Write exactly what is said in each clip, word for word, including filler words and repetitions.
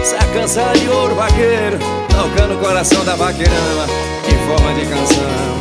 Essa canção de ouro vaqueiro, tocando o coração da vaqueirama em forma de canção.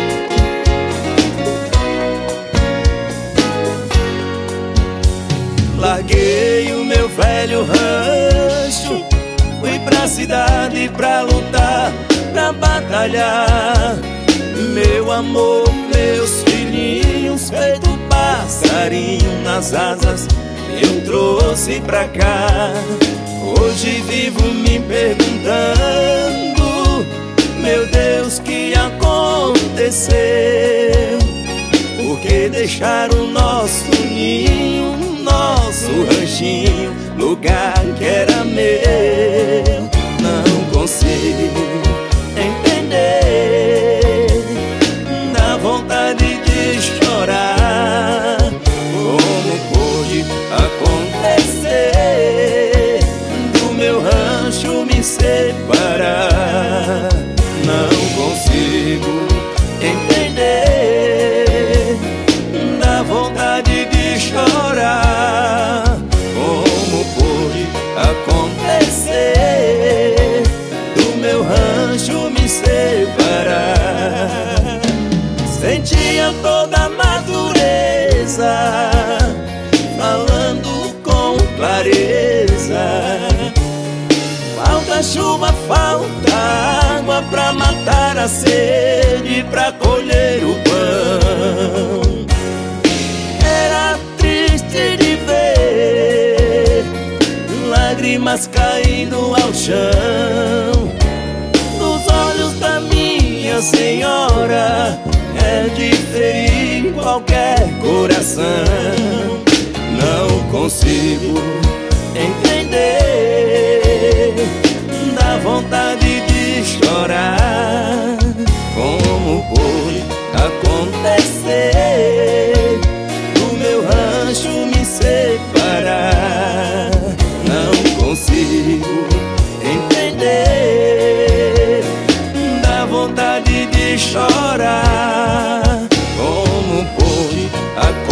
Larguei o meu velho rancho, fui pra cidade pra lutar, pra batalhar. Meu amor, meus filhinhos, feito passarinho nas asas, eu trouxe pra cá. Hoje vivo me perguntando, meu Deus, que aconteceu? Por que deixar o nosso ninho, nosso ranchinho, lugar que era meu? Não consigo entender, dá vontade de chorar. Como pôde acontecer do meu rancho me separar? Não consigo entender, dá vontade de chorar. Como pôde acontecer do meu rancho me separar? Sentia toda a natureza falando com clareza. Falta chuva, falta água pra matar a sede, pra colher o pão. Era triste de ver lágrimas caindo ao chão. Dos olhos da minha senhora é de ferir qualquer coração. Não consigo entender, dá vontade de chorar. Como pôde acontecer do meu rancho me separar? Não consigo entender, dá vontade de chorar. Como pôde acontecer